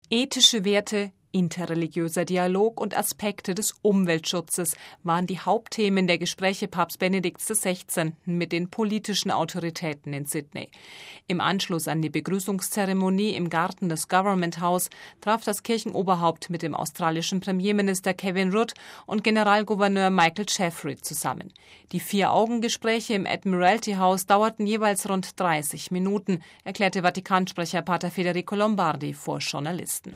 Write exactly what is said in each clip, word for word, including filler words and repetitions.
Ethische Werte, interreligiöser Dialog und Aspekte des Umweltschutzes waren die Hauptthemen der Gespräche Papst Benedikts der Sechzehnten mit den politischen Autoritäten in Sydney. Im Anschluss an die Begrüßungszeremonie im Garten des Government House traf das Kirchenoberhaupt mit dem australischen Premierminister Kevin Rudd und Generalgouverneur Michael Jeffrey zusammen. Die Vier-Augen-Gespräche im Admiralty House dauerten jeweils rund dreißig Minuten, erklärte Vatikansprecher Pater Federico Lombardi vor Journalisten.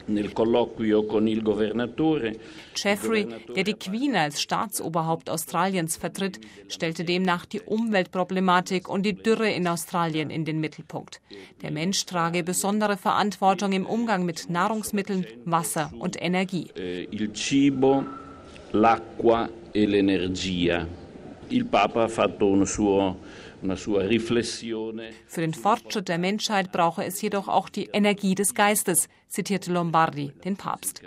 Jeffrey, der die Queen als Staatsoberhaupt Australiens vertritt, stellte demnach die Umweltproblematik und die Dürre in Australien in den Mittelpunkt. Der Mensch trage besondere Verantwortung im Umgang mit Nahrungsmitteln, Wasser und Energie. Il cibo, l'acqua e l'energia. Il Papa ha fatto un suo Für den Fortschritt der Menschheit brauche es jedoch auch die Energie des Geistes, zitierte Lombardi den Papst.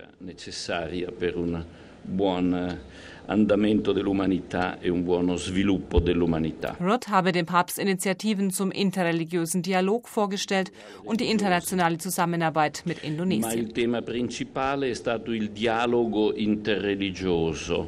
Rudd habe dem Papst Initiativen zum interreligiösen Dialog vorgestellt und die internationale Zusammenarbeit mit Indonesien. Ma il tema principale è stato il dialogo interreligioso.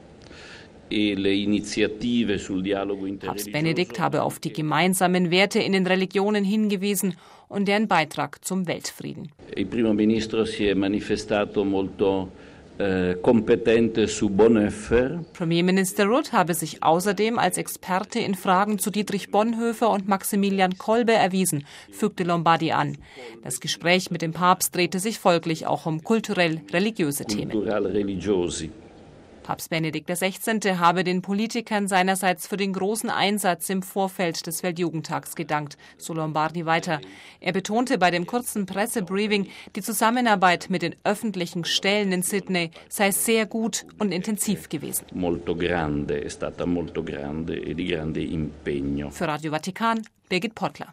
Papst Benedikt habe auf die gemeinsamen Werte in den Religionen hingewiesen und deren Beitrag zum Weltfrieden. Il primo ministro si è manifestato molto eh, competente su Bonhoeffer. Premierminister Rudd habe sich außerdem als Experte in Fragen zu Dietrich Bonhoeffer und Maximilian Kolbe erwiesen, fügte Lombardi an. Das Gespräch mit dem Papst drehte sich folglich auch um kulturell-religiöse Themen. Kulturell-religiosi. Papst Benedikt der Sechzehnte habe den Politikern seinerseits für den großen Einsatz im Vorfeld des Weltjugendtags gedankt, so Lombardi weiter. Er betonte bei dem kurzen Pressebriefing, die Zusammenarbeit mit den öffentlichen Stellen in Sydney sei sehr gut und intensiv gewesen. Molto grande, è stata molto grande e di grande impegno. Für Radio Vatikan, Birgit Pottler.